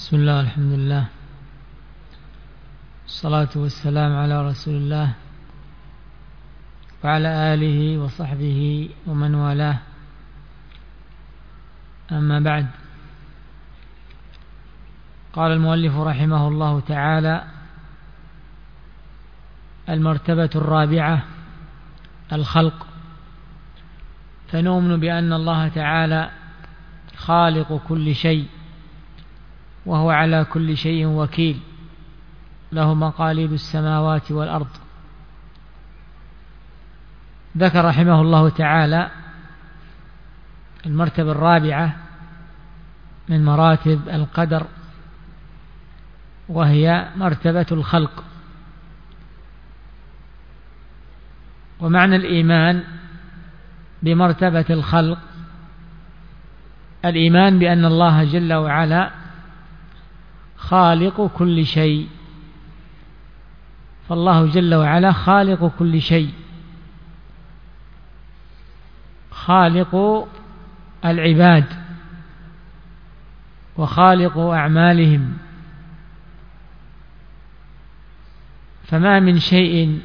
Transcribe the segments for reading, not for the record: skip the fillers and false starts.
بسم الله الحمد لله الصلاة والسلام على رسول الله وعلى آله وصحبه ومن والاه. أما بعد، قال المؤلف رحمه الله تعالى: المرتبة الرابعة الخلق. فنؤمن بأن الله تعالى خالق كل شيء، وهو على كل شيء وكيل، له مقاليد السماوات والأرض. ذكر رحمه الله تعالى المرتبة الرابعة من مراتب القدر، وهي مرتبة الخلق. ومعنى الإيمان بمرتبة الخلق الإيمان بأن الله جل وعلا خالق كل شيء، فالله جل وعلا خالق كل شيء، خالق العباد وخالق أعمالهم. فما من شيء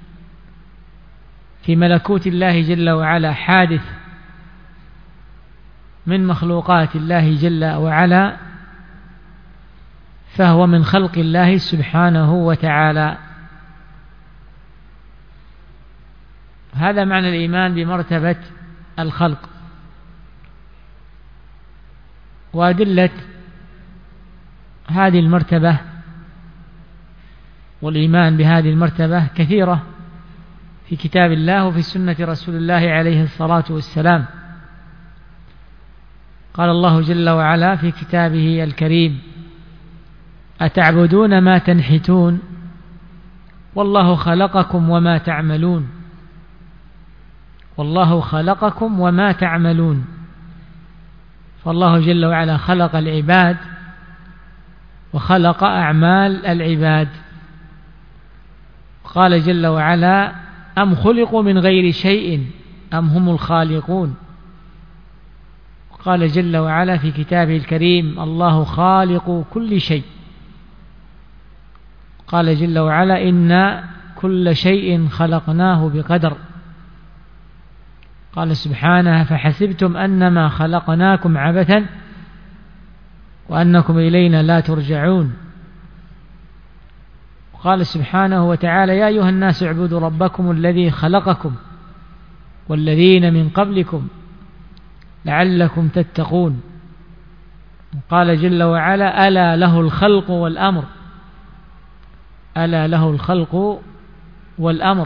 في ملكوت الله جل وعلا حادث من مخلوقات الله جل وعلا، فهو من خلق الله سبحانه وتعالى. هذا معنى الإيمان بمرتبة الخلق. وأدلة هذه المرتبة والإيمان بهذه المرتبة كثيرة في كتاب الله وفي سنة رسول الله عليه الصلاة والسلام. قال الله جل وعلا في كتابه الكريم: أتعبدون ما تنحتون والله خلقكم وما تعملون. والله خلقكم وما تعملون. فالله جل وعلا خلق العباد وخلق أعمال العباد. قال جل وعلا: أم خلقوا من غير شيء أم هم الخالقون. قال جل وعلا في كتابه الكريم: الله خالق كل شيء. قال جل وعلا: إن كل شيء خلقناه بقدر. قال سبحانه: فحسبتم أنما خلقناكم عبثا وأنكم إلينا لا ترجعون. قال سبحانه وتعالى: يا أيها الناس اعبدوا ربكم الذي خلقكم والذين من قبلكم لعلكم تتقون. قال جل وعلا: ألا له الخلق والأمر. ألا له الخلق والأمر.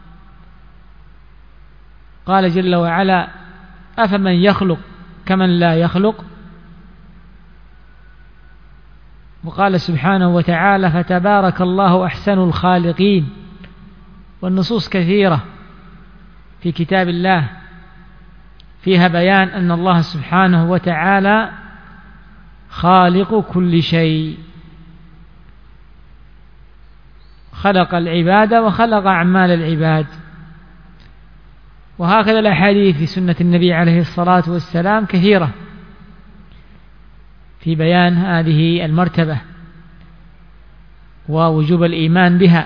قال جل وعلا: أفمن يخلق كمن لا يخلق. وقال سبحانه وتعالى: فتبارك الله أحسن الخالقين. والنصوص كثيرة في كتاب الله فيها بيان أن الله سبحانه وتعالى خالق كل شيء، خلق العباد وخلق أعمال العباد. وهكذا الأحاديث في سنة النبي عليه الصلاة والسلام كثيرة في بيان هذه المرتبة ووجوب الإيمان بها.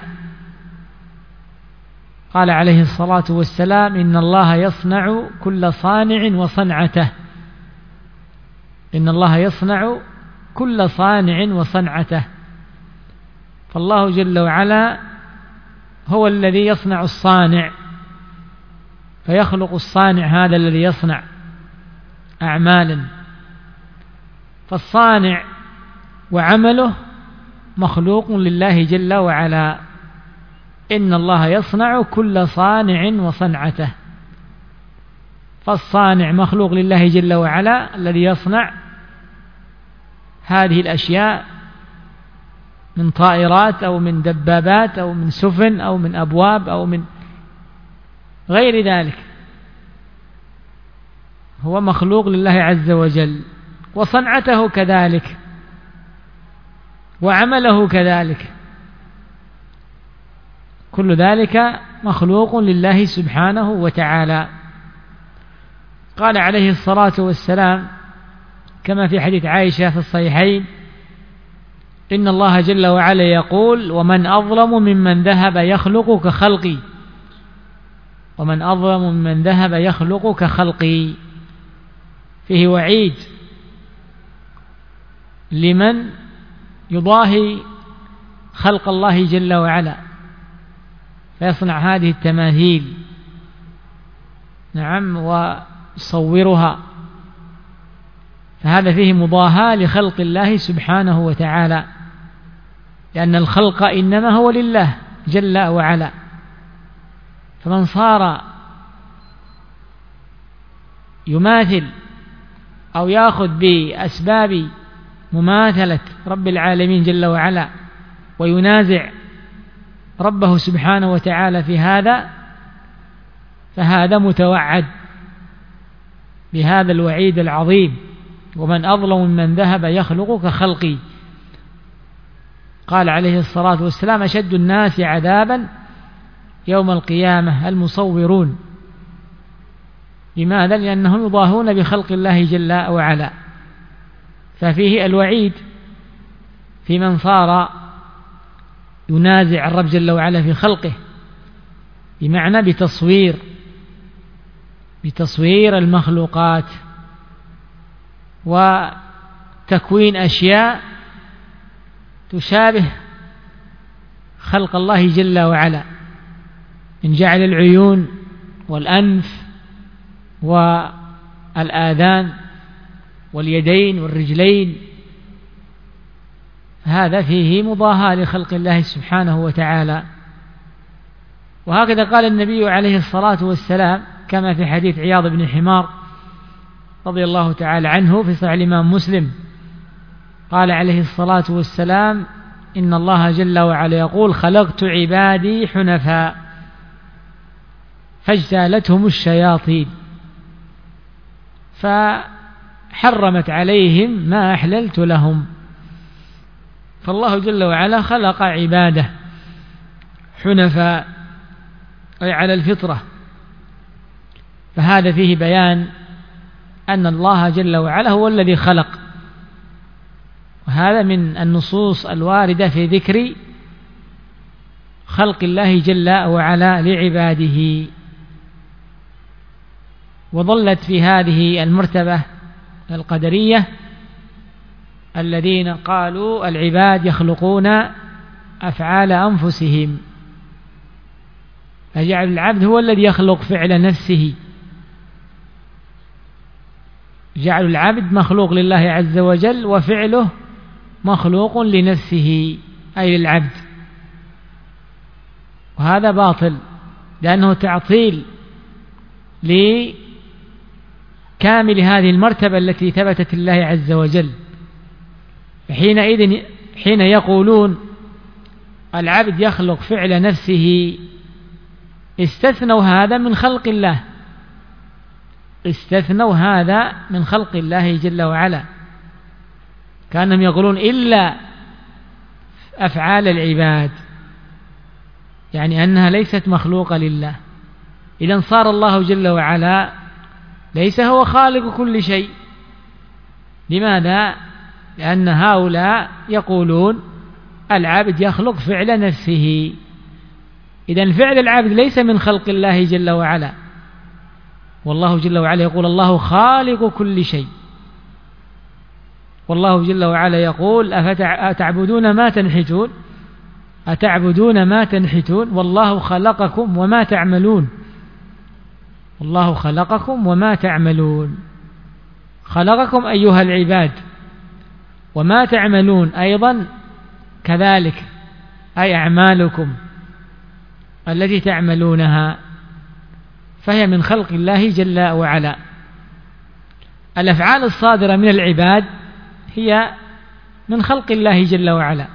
قال عليه الصلاة والسلام: إن الله يصنع كل صانع وصنعته. إن الله يصنع كل صانع وصنعته. فالله جل وعلا هو الذي يصنع الصانع، فيخلق الصانع هذا الذي يصنع أعمالا. فالصانع وعمله مخلوق لله جل وعلا. إن الله يصنع كل صانع وصنعته. فالصانع مخلوق لله جل وعلا الذي يصنع هذه الأشياء من طائرات أو من دبابات أو من سفن أو من أبواب أو من غير ذلك. هو مخلوق لله عز وجل، وصنعته كذلك وعمله كذلك، كل ذلك مخلوق لله سبحانه وتعالى. قال عليه الصلاة والسلام كما في حديث عائشة في الصحيحين: إن الله جل وعلا يقول: ومن أظلم ممن ذهب يخلق كخلقي، ومن أظلم ممن ذهب يخلق كخلقي. فيه وعيد لمن يضاهي خلق الله جل وعلا فيصنع هذه التماثيل، نعم، ويصورها، فهذا فيه مضاهاة لخلق الله سبحانه وتعالى، لأن الخلق إنما هو لله جل وعلا. فمن صار يماثل أو يأخذ بأسباب مماثلة رب العالمين جل وعلا وينازع ربه سبحانه وتعالى في هذا، فهذا متوعد بهذا الوعيد العظيم: ومن أظلم ممن ذهب يخلق كخلقي. قال عليه الصلاة والسلام: أشد الناس عذابا يوم القيامة المصورون. لماذا؟ لأنهم يضاهون بخلق الله جل وعلا. ففيه الوعيد في من صار ينازع الرب جل وعلا في خلقه، بمعنى بتصوير المخلوقات وتكوين أشياء تشابه خلق الله جل وعلا، من جعل العيون والأنف والآذان واليدين والرجلين، هذا فيه مضاهاة لخلق الله سبحانه وتعالى. وهكذا قال النبي عليه الصلاة والسلام كما في حديث عياض بن حمار رضي الله تعالى عنه في صحيح الإمام مسلم، قال عليه الصلاة والسلام: إن الله جل وعلا يقول: خلقت عبادي حنفاء فاجتالتهم الشياطين فحرمت عليهم ما أحللت لهم. فالله جل وعلا خلق عباده حنفاء أي على الفطرة، فهذا فيه بيان أن الله جل وعلا هو الذي خلق، وهذا من النصوص الواردة في ذكر خلق الله جل وعلا لعباده. وظلت في هذه المرتبة القدرية الذين قالوا العباد يخلقون أفعال أنفسهم، فجعل العبد هو الذي يخلق فعل نفسه، جعل العبد مخلوق لله عز وجل وفعله مخلوق لنفسه أي للعبد، وهذا باطل لأنه تعطيل لكامل هذه المرتبة التي ثبتت لله عز وجل. فحينئذ حين يقولون العبد يخلق فعل نفسه استثنوا هذا من خلق الله، استثنوا هذا من خلق الله جل وعلا، كانهم يقولون إلا أفعال العباد، يعني أنها ليست مخلوقة لله. إذن صار الله جل وعلا ليس هو خالق كل شيء. لماذا؟ لأن هؤلاء يقولون العبد يخلق فعل نفسه، إذن فعل العبد ليس من خلق الله جل وعلا، والله جل وعلا يقول الله خالق كل شيء. والله جل وعلا يقول أتعبدون ما تنحتون، أتعبدون ما تنحتون والله خلقكم وما تعملون، والله خلقكم وما تعملون. خلقكم أيها العباد، وما تعملون أيضا كذلك، أي أعمالكم التي تعملونها، فهي من خلق الله جل وعلا. الأفعال الصادرة من العباد هي من خلق الله جل وعلا،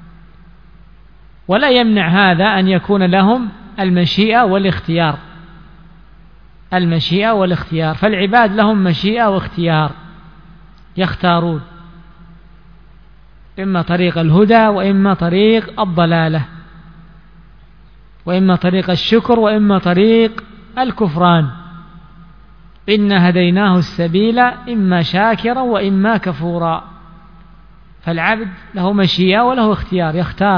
ولا يمنع هذا أن يكون لهم المشيئة والاختيار، المشيئة والاختيار، فالعباد لهم مشيئة واختيار، يختارون إما طريق الهدى وإما طريق الضلالة، وإما طريق الشكر وإما طريق الكفران. إنا هديناه السبيل إما شاكرا وإما كفورا. فالعبد له مشيئة وله اختيار،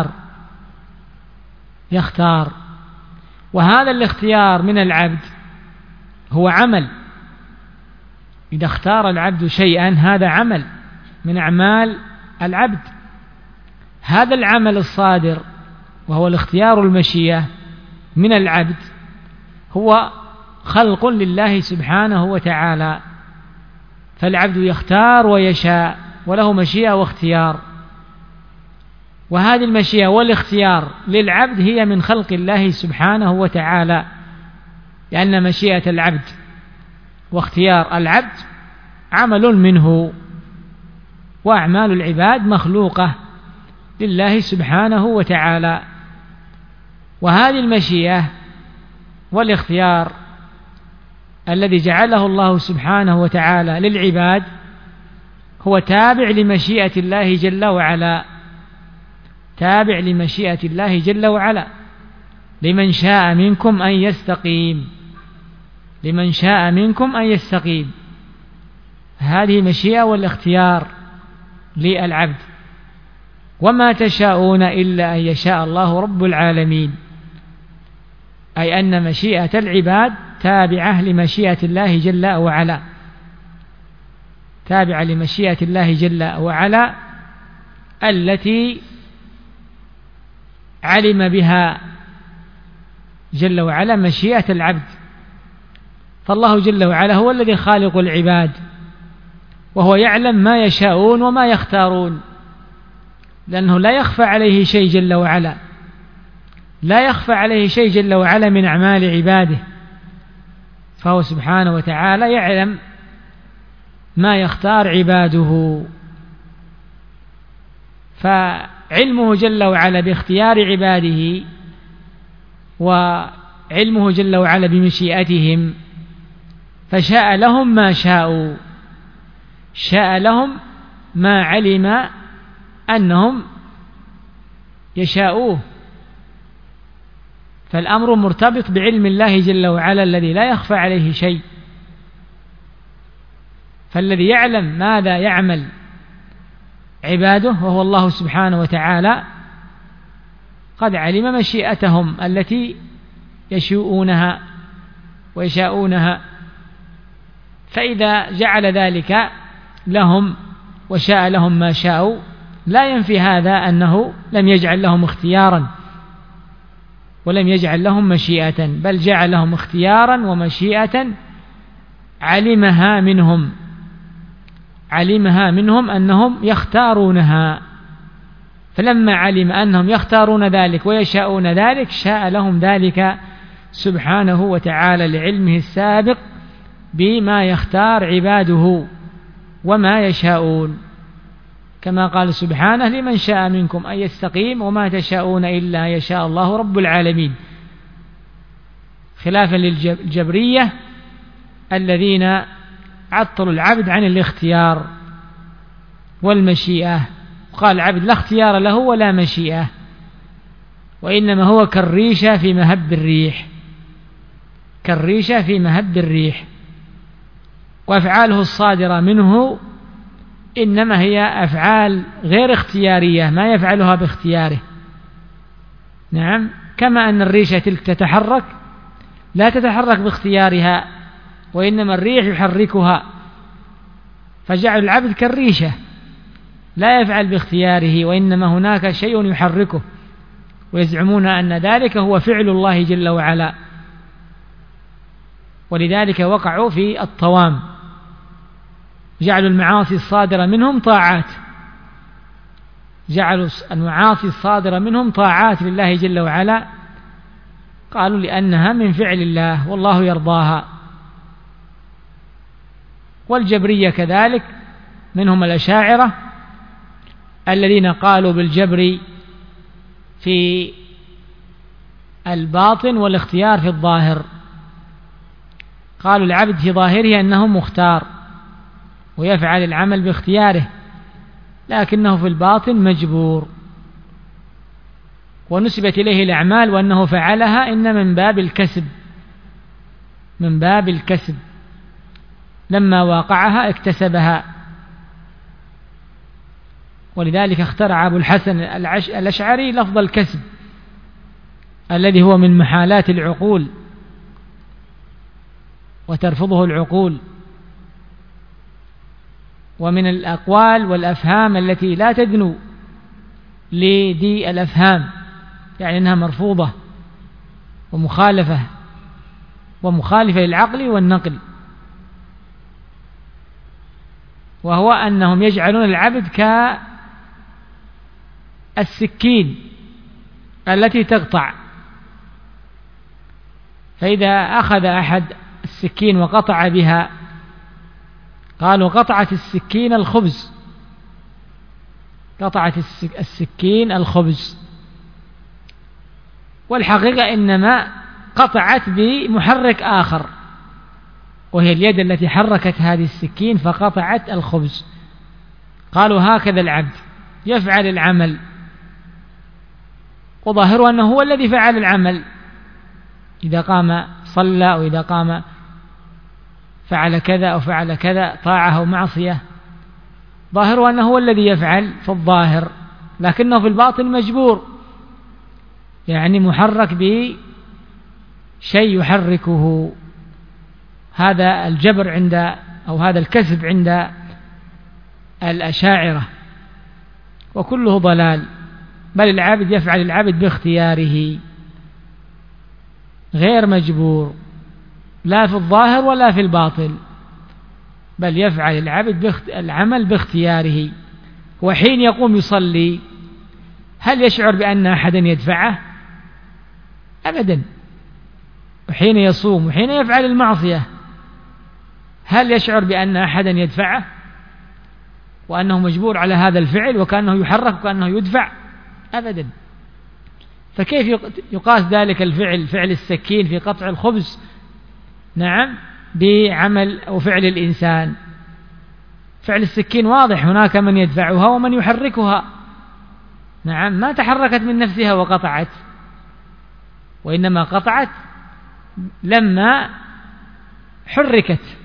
يختار. وهذا الاختيار من العبد هو عمل. إذا اختار العبد شيئا هذا عمل من أعمال العبد. هذا العمل الصادر وهو الاختيار المشيئة من العبد هو خلق لله سبحانه وتعالى، فالعبد يختار ويشاء وله مشيئة واختيار، وهذه المشيئة والاختيار للعبد هي من خلق الله سبحانه وتعالى، لأن مشيئة العبد واختيار العبد عمل منه، وأعمال العباد مخلوقة لله سبحانه وتعالى. وهذه المشيئة والاختيار الذي جعله الله سبحانه وتعالى للعباد هو تابع لمشيئة الله جل وعلا، تابع لمشيئة الله جل وعلا. لمن شاء منكم أن يستقيم، لمن شاء منكم أن يستقيم، هذه مشيئة والاختيار للعبد. وما تشاءون إلا أن يشاء الله رب العالمين، أي أن مشيئة العباد تابعة لمشيئة الله جل وعلا، تابعة لمشيئة الله جل وعلا التي علم بها جل وعلا مشيئة العبد. فالله جل وعلا هو الذي خالق العباد، وهو يعلم ما يشاءون وما يختارون، لأنه لا يخفى عليه شيء جل وعلا، لا يخفى عليه شيء جل وعلا من أعمال عباده، فهو سبحانه وتعالى يعلم ما يختار عباده. فعلمه جل وعلا باختيار عباده وعلمه جل وعلا بمشيئتهم، فشاء لهم ما شاءوا، شاء لهم ما علم أنهم يشاءوه. فالأمر مرتبط بعلم الله جل وعلا الذي لا يخفى عليه شيء، فالذي يعلم ماذا يعمل عباده وهو الله سبحانه وتعالى قد علم مشيئتهم التي يشاءونها ويشاءونها، فإذا جعل ذلك لهم وشاء لهم ما شاءوا لا ينفي هذا أنه لم يجعل لهم اختيارا ولم يجعل لهم مشيئة، بل جعل لهم اختيارا ومشيئة علمها منهم أنهم يختارونها، فلما علم أنهم يختارون ذلك ويشاءون ذلك شاء لهم ذلك سبحانه وتعالى لعلمه السابق بما يختار عباده وما يشاءون، كما قال سبحانه لمن شاء منكم أن يستقيم وما تشاءون إلا يشاء الله رب العالمين، خلافا للجبرية الذين عطلوا العبد عن الاختيار والمشيئة، وقال العبد لا اختيار له ولا مشيئة، وإنما هو كالريشة في مهب الريح، كالريشة في مهب الريح، وأفعاله الصادرة منه إنما هي أفعال غير اختيارية ما يفعلها باختياره. نعم، كما أن الريشة تلك تتحرك لا تتحرك باختيارها، وإنما الريح يحركها، فجعل العبد كالريشة لا يفعل باختياره، وإنما هناك شيء يحركه، ويزعمون أن ذلك هو فعل الله جل وعلا، ولذلك وقعوا في الطوام، جعلوا المعاصي الصادرة منهم طاعات، جعلوا المعاصي الصادرة منهم طاعات لله جل وعلا، قالوا لأنها من فعل الله والله يرضاها. والجبرية كذلك، منهم الأشاعرة الذين قالوا بالجبر في الباطن والاختيار في الظاهر، قالوا العبد في ظاهره أنه مختار ويفعل العمل باختياره، لكنه في الباطن مجبور، ونسبت إليه الأعمال وأنه فعلها إن من باب الكسب، من باب الكسب، لما واقعها اكتسبها. ولذلك اخترع أبو الحسن الأشعري لفظ الكسب الذي هو من محالات العقول وترفضه العقول، ومن الأقوال والأفهام التي لا تدنو لدي الأفهام، يعني أنها مرفوضة ومخالفة للعقل والنقل، وهو أنهم يجعلون العبد كالسكين التي تقطع، فإذا أخذ أحد السكين وقطع بها قالوا قطعت السكين الخبز، قطعت السكين الخبز، والحقيقة إنما قطعت بمحرك آخر، وهي اليد التي حركت هذه السكين فقطعت الخبز. قالوا هكذا العبد يفعل العمل وظاهره أنه هو الذي فعل العمل، إذا قام صلى، أو إذا قام فعل كذا أو فعل كذا، طاعة أو معصية، ظاهره أنه هو الذي يفعل في الظاهر، لكنه في الباطن مجبور، يعني محرك بشيء يحركه. هذا الجبر أو هذا الكسب عند الأشاعرة، وكله ضلال، بل العبد يفعل العبد باختياره غير مجبور، لا في الظاهر ولا في الباطن، بل يفعل العبد العمل باختياره. وحين يقوم يصلي هل يشعر بأن أحدا يدفعه؟ أبدا. وحين يصوم وحين يفعل المعصية هل يشعر بأن أحدا يدفعه وأنه مجبور على هذا الفعل وكأنه يحرك وكأنه يدفع؟ أبدا. فكيف يقاس ذلك الفعل، فعل السكين في قطع الخبز، نعم، بعمل أو فعل الإنسان؟ فعل السكين واضح، هناك من يدفعها ومن يحركها، نعم، ما تحركت من نفسها وقطعت، وإنما قطعت لما حركت.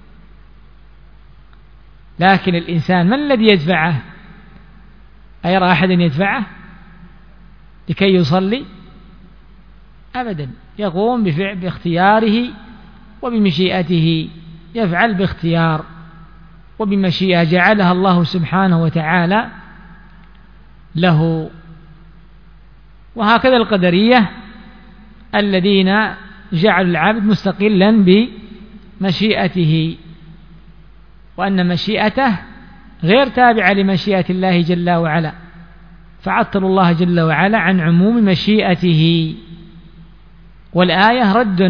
لكن الإنسان من الذي يدفعه؟ أيرى أحدا يدفعه لكي يصلي؟ أبدا. يقوم باختياره وبمشيئته، يفعل باختيار وبمشيئة جعلها الله سبحانه وتعالى له. وهكذا القدرية الذين جعلوا العبد مستقلا بمشيئته، وأن مشيئته غير تابعة لمشيئة الله جل وعلا، فعطلوا الله جل وعلا عن عموم مشيئته. والآية رد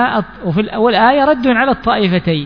على الطائفتين،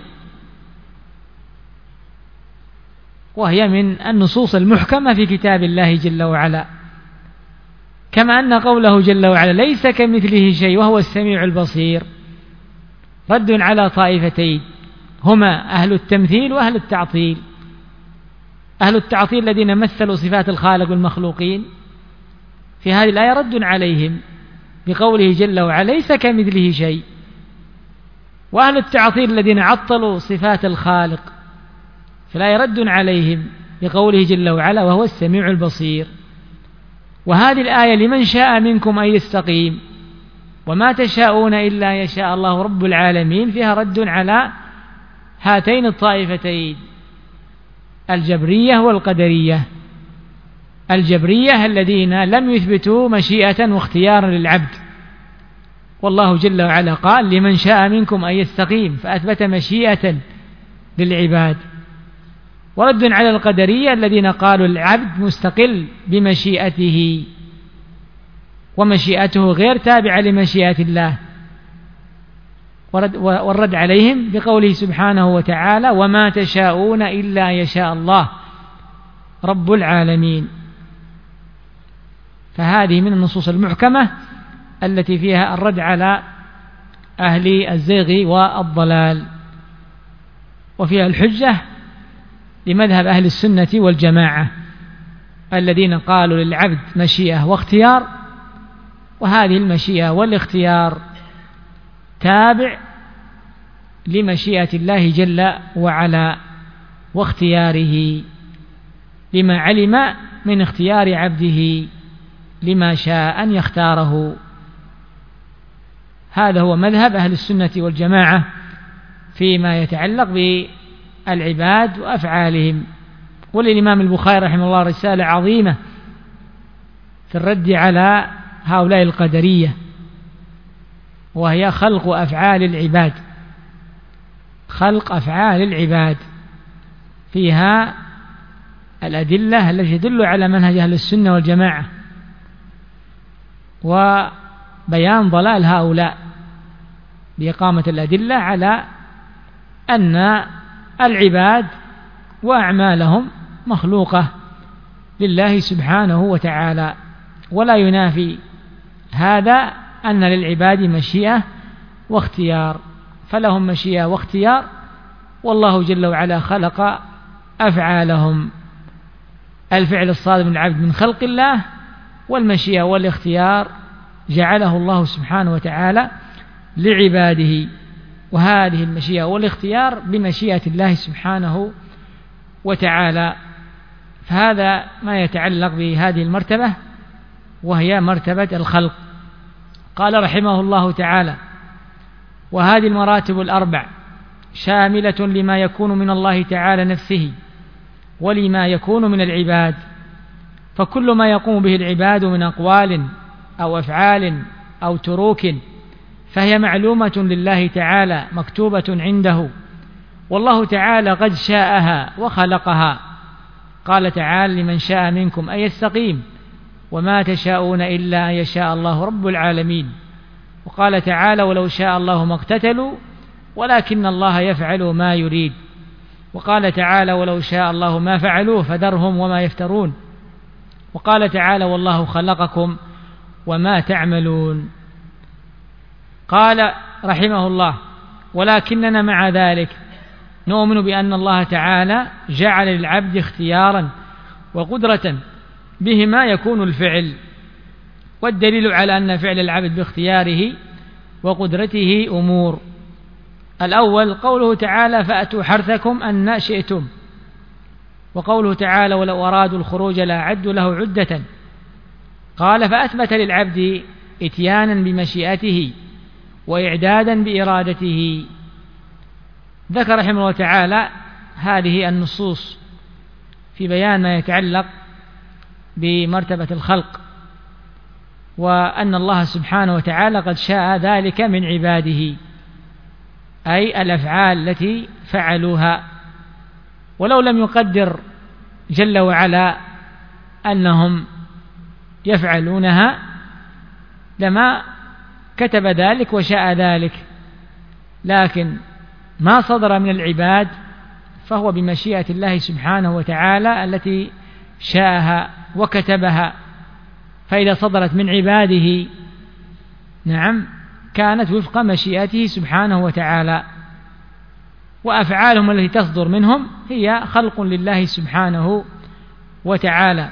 وهي من النصوص المحكمة في كتاب الله جل وعلا، كما أن قوله جل وعلا ليس كمثله شيء وهو السميع البصير رد على طائفتين، هما أهل التمثيل وأهل التعطيل. أهل التعطيل الذين مثلوا صفات الخالق والمخلوقين في هذه الآية رد عليهم بقوله جل وعلا ليس كمثله شيء، وأهل التعطيل الذين عطلوا صفات الخالق في الآية رد عليهم بقوله جل وعلا وهو السميع البصير. وهذه الآية لمن شاء منكم أن يستقيم وما تشاءون إلا يشاء الله رب العالمين، فيها رد على هاتين الطائفتين، الجبرية والقدرية. الجبرية الذين لم يثبتوا مشيئة واختيارا للعبد، والله جل وعلا قال لمن شاء منكم أن يستقيم، فأثبت مشيئة للعباد. ورد على القدرية الذين قالوا العبد مستقل بمشيئته ومشيئته غير تابعة لمشيئة الله، والرد عليهم بقوله سبحانه وتعالى وما تشاءون إلا يشاء الله رب العالمين. فهذه من النصوص المحكمة التي فيها الرد على أهل الزيغ والضلال، وفيها الحجة لمذهب أهل السنة والجماعة الذين قالوا للعبد مشيئة واختيار، وهذه المشيئة والاختيار تابع لمشيئة الله جل وعلا واختياره، لما علم من اختيار عبده لما شاء أن يختاره. هذا هو مذهب أهل السنة والجماعة فيما يتعلق بالعباد وأفعالهم. وللإمام البخاري رحمه الله رسالة عظيمة في الرد على هؤلاء القدرية، وهي خلق أفعال العباد. خلق أفعال العباد فيها الأدلة التي تدل على منهج أهل السنة والجماعة، وبيان ضلال هؤلاء بإقامة الأدلة على أن العباد وأعمالهم مخلوقة لله سبحانه وتعالى. ولا ينافي هذا أن للعباد مشيئة واختيار، فلهم مشيئة واختيار، والله جل وعلا خلق أفعالهم. الفعل الصادر من العبد من خلق الله، والمشيئة والاختيار جعله الله سبحانه وتعالى لعباده، وهذه المشيئة والاختيار بمشيئة الله سبحانه وتعالى. فهذا ما يتعلق بهذه المرتبة، وهي مرتبة الخلق. قال رحمه الله تعالى: وهذه المراتب الأربع شاملة لما يكون من الله تعالى نفسه ولما يكون من العباد، فكل ما يقوم به العباد من أقوال أو أفعال أو تروك فهي معلومة لله تعالى مكتوبة عنده، والله تعالى قد شاءها وخلقها. قال تعالى: لمن شاء منكم أن يستقيم وما تشاءون إلا أن يشاء الله رب العالمين. وقال تعالى: ولو شاء الله ما اقتتلوا ولكن الله يفعل ما يريد. وقال تعالى: ولو شاء الله ما فعلوه فذرهم وما يفترون. وقال تعالى: والله خلقكم وما تعملون. قال رحمه الله: ولكننا مع ذلك نؤمن بأن الله تعالى جعل للعبد اختيارا وقدرة بهما يكون الفعل، والدليل على أن فعل العبد باختياره وقدرته أمور. الأول قوله تعالى: فأتوا حرثكم أن شئتم، وقوله تعالى: ولو أرادوا الخروج لأعدوا له عدة. قال: فأثبت للعبد إتيانا بمشيئته وإعدادا بإرادته. ذكر رحمه الله تعالى هذه النصوص في بيان ما يتعلق بمرتبة الخلق، وأن الله سبحانه وتعالى قد شاء ذلك من عباده، أي الأفعال التي فعلوها. ولو لم يقدر جل وعلا أنهم يفعلونها لما كتب ذلك وشاء ذلك، لكن ما صدر من العباد فهو بمشيئة الله سبحانه وتعالى التي شاءها وكتبها. فإذا صدرت من عباده نعم كانت وفق مشيئته سبحانه وتعالى، وأفعالهم التي تصدر منهم هي خلق لله سبحانه وتعالى.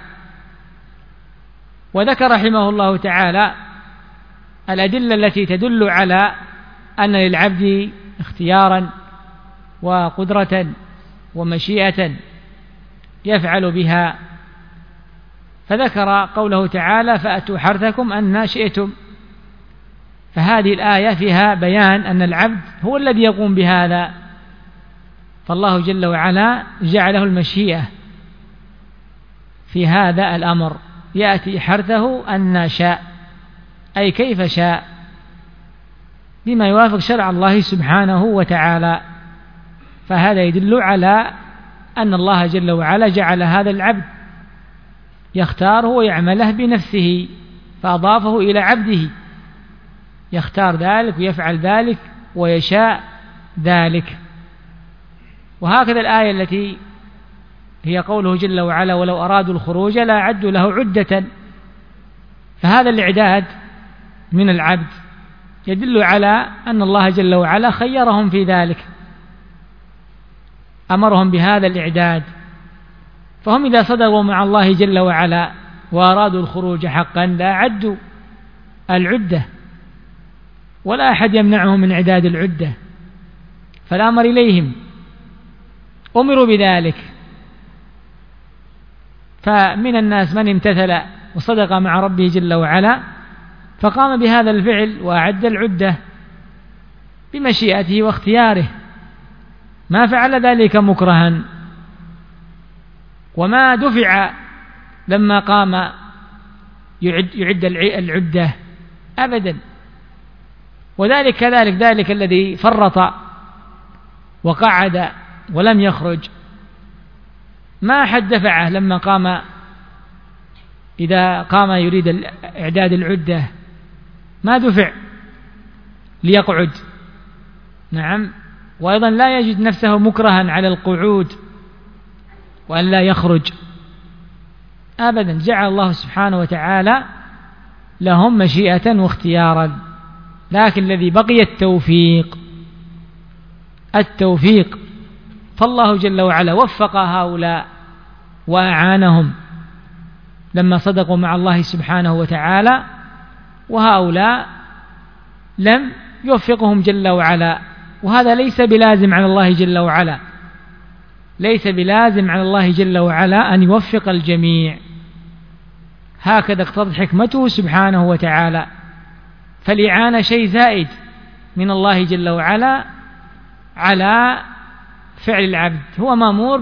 وذكر رحمه الله تعالى الأدلة التي تدل على أن للعبد اختيارا وقدرة ومشيئة يفعل بها، فذكر قوله تعالى: فأتوا حرثكم أن شئتم. فهذه الآية فيها بيان أن العبد هو الذي يقوم بهذا، فالله جل وعلا جعله المشيئة في هذا الأمر، يأتي حرثه أن شاء، أي كيف شاء، بما يوافق شرع الله سبحانه وتعالى. فهذا يدل على أن الله جل وعلا جعل هذا العبد يختاره ويعمله بنفسه، فأضافه إلى عبده، يختار ذلك ويفعل ذلك ويشاء ذلك. وهكذا الآية التي هي قوله جل وعلا: ولو أرادوا الخروج لأعدوا له عدة. فهذا الإعداد من العبد يدل على أن الله جل وعلا خيرهم في ذلك، أمرهم بهذا الإعداد، فهم إذا صدقوا مع الله جل وعلا وأرادوا الخروج حقا لأعدوا العدة، ولا أحد يمنعهم من إعداد العدة، فالأمر إليهم، أمروا بذلك. فمن الناس من امتثل وصدق مع ربه جل وعلا فقام بهذا الفعل وأعد العدة بمشيئته واختياره، ما فعل ذلك مكرها، وما دفع لما قام يعد العدة أبدا. وذلك كذلك ذلك الذي فرط وقعد ولم يخرج، ما أحد دفعه لما قام، إذا قام يريد إعداد العدة ما دفع ليقعد. نعم. وأيضا لا يجد نفسه مكرها على القعود وأن لا يخرج أبدا، جعل الله سبحانه وتعالى لهم مشيئة واختيارا. لكن الذي بقي التوفيق، فالله جل وعلا وفق هؤلاء وأعانهم لما صدقوا مع الله سبحانه وتعالى، وهؤلاء لم يوفقهم جل وعلا. وهذا ليس بلازم على الله جل وعلا، ليس بلازم على الله جل وعلا أن يوفق الجميع، هكذا اقتضت حكمته سبحانه وتعالى. فالإعانة شيء زائد من الله جل وعلا على فعل العبد، هو مأمور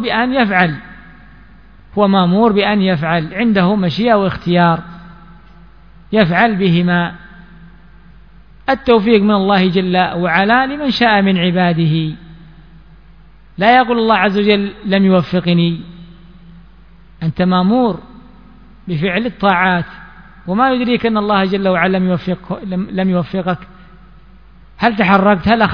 بأن يفعل، عنده مشيئة واختيار يفعل بهما. التوفيق من الله جل وعلا لمن شاء من عباده، لا يقول الله عز وجل لم يوفقني، أنت مأمور بفعل الطاعات، وما يدريك أن الله جل وعلا لم يوفقك؟ هل تحركت؟ هل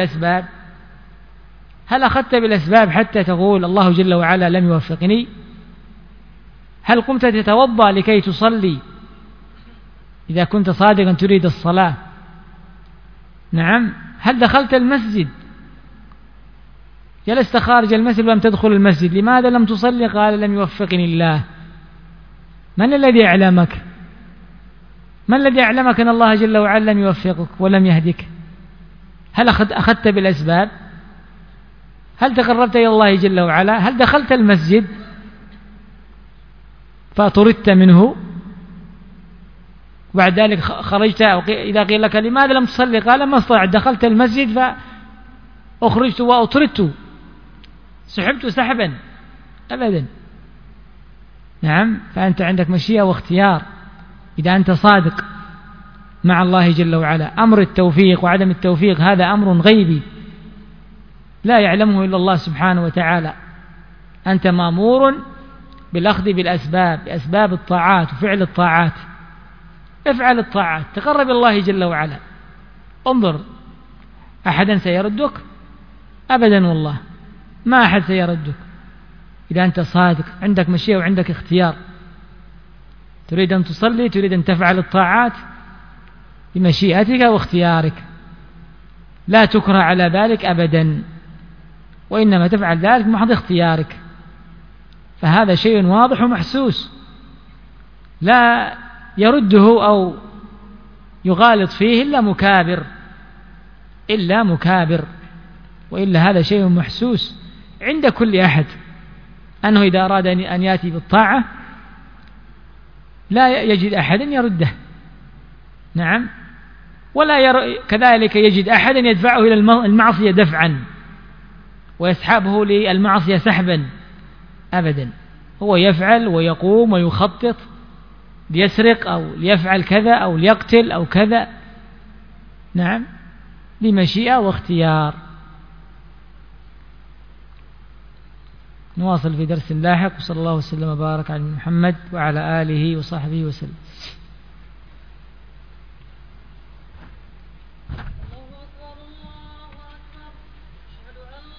أخذت بالأسباب حتى تقول الله جل وعلا لم يوفقني؟ هل قمت تتوضأ لكي تصلي إذا كنت صادقا تريد الصلاة؟ نعم. هل دخلت المسجد؟ جلست خارج المسجد ولم تدخل المسجد، لماذا لم تصلي؟ قال لم يوفقني الله. من الذي أعلمك؟ أن الله جل وعلا لم يوفقك ولم يهدك؟ هل أخذت بالأسباب؟ هل تقربت إلى الله جل وعلا؟ هل دخلت المسجد فطردت منه وبعد ذلك خرجت؟ إذا قيل لك لماذا لم تصلي؟ قال ما استطعت، دخلت المسجد فأخرجت وأطردت، سحبت سحبا أبدا. نعم. فأنت عندك مشيئة واختيار إذا أنت صادق مع الله جل وعلا. أمر التوفيق وعدم التوفيق هذا أمر غيبي لا يعلمه إلا الله سبحانه وتعالى. أنت مأمور بالأخذ بأسباب الطاعات وفعل الطاعات. افعل الطاعات تقرب الله جل وعلا. انظر، أحدا سيردك؟ أبدا والله، ما أحد سيردك إذا أنت صادق، عندك مشيئة وعندك اختيار، تريد أن تصلي، تريد أن تفعل الطاعات بمشيئتك واختيارك، لا تكره على ذلك أبدا، وإنما تفعل ذلك محض اختيارك. فهذا شيء واضح ومحسوس لا يرده أو يغالط فيه إلا مكابر، وإلا هذا شيء محسوس عند كل أحد، أنه إذا أراد أن يأتي بالطاعة لا يجد أحدا يرده. نعم. ولا كذلك يجد أحدا يدفعه إلى المعصية دفعا ويسحبه للمعصية سحبا أبدا. هو يفعل ويقوم ويخطط ليسرق أو ليفعل كذا أو ليقتل أو كذا. نعم. بمشيئة واختيار. نواصل في درس لاحق، وصلى الله وسلم وبارك على محمد وعلى آله وصحبه وسلم.